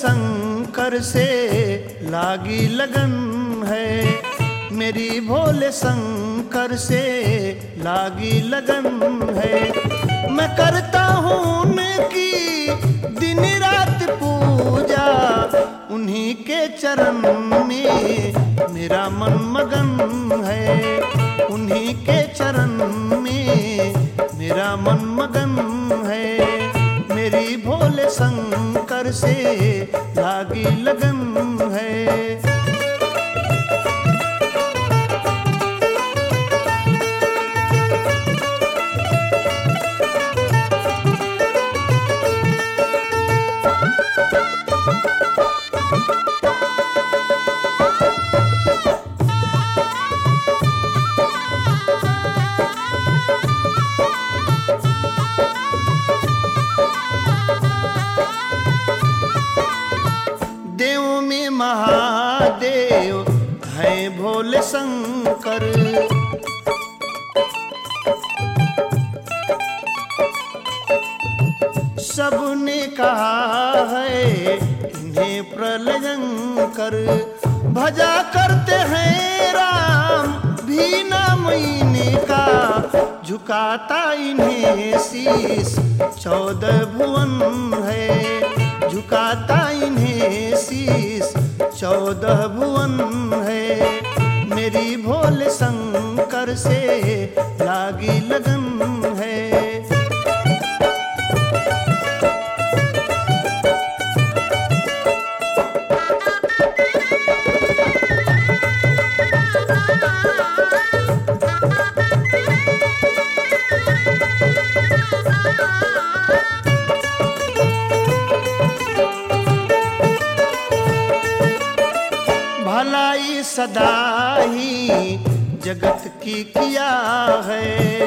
शंकर से लागी लगन है, मेरी भोले शंकर से लागी लगन है। मैं करता हूँ उनकी दिन रात पूजा, उन्हीं के चरण में मेरा मन मगन है, उन्हीं के चरण में मेरा मन मगन है। मेरी भोले शंकर से लागी लगन है। देवों में महादेव हैं भोले शंकर, सबने कहा है इन्हें प्रलयंकर। भजा करते हैं राम भी नाम इनका, झुकाता इन्हें शीश 14 भुवन है, झुकाता इन्हें शीश 14 भुवन है। मेरी भोले शंकर से लागी लगन है। भलाई सदा ही जगत की किया है,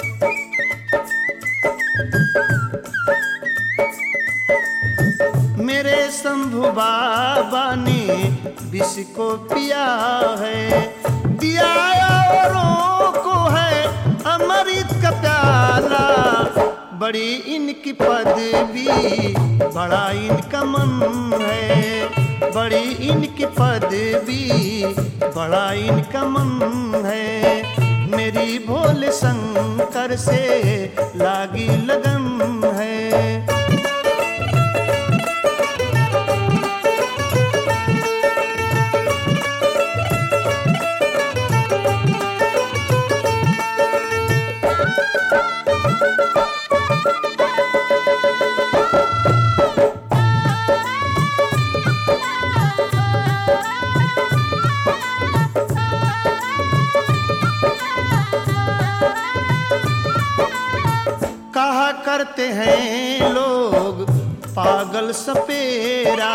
मेरे शंभु बाबा ने विष को पिया है। दिया औरों को है अमृत का प्याला, बड़ी इनकी पदवी बड़ा इनका मन है, बड़ी इनकी पदवी बड़ा इनका मन है। मेरी भोले शंकर से लागी लगन है। कहा करते हैं लोग पागल सपेरा,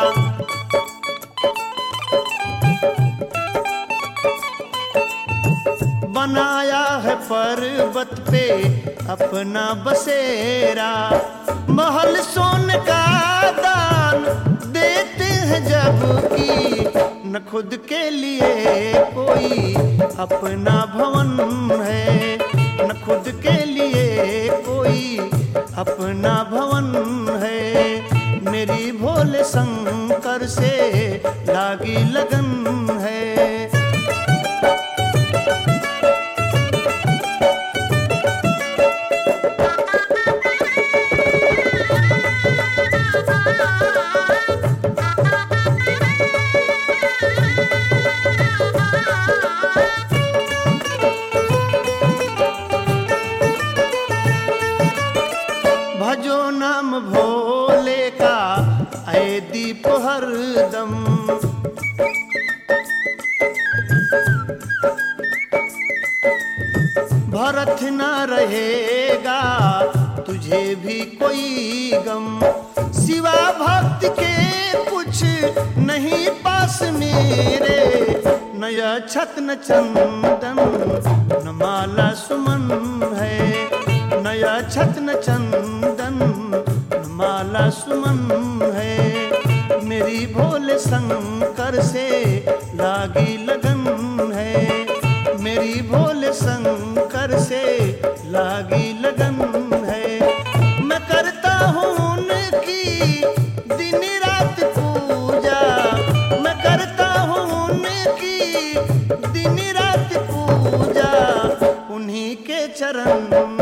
बनाया है पर्वत पे अपना बसेरा। महल सोने का दान देते हैं जबकि न खुद के लिए कोई अपना भवन है, न खुद के लिए कोई अपना भवन है। मेरी भोले शंकर से लागी लगन है। भजो नाम भोले का ऐ दीप हरदम, भरत न रहेगा तुझे भी कोई गम। सिवा भक्त के कुछ नहीं पास मेरे, न अक्षत न चंदन न माला सुमन है, न अक्षत न चंदन न माला सुमन है। मेरी भोले शंकर से लागी लगन है, मेरी भोले शंकर से लागी लगन है। मैं करता हूँ उनकी दिन रात दिन रात पूजा उन्हीं के चरण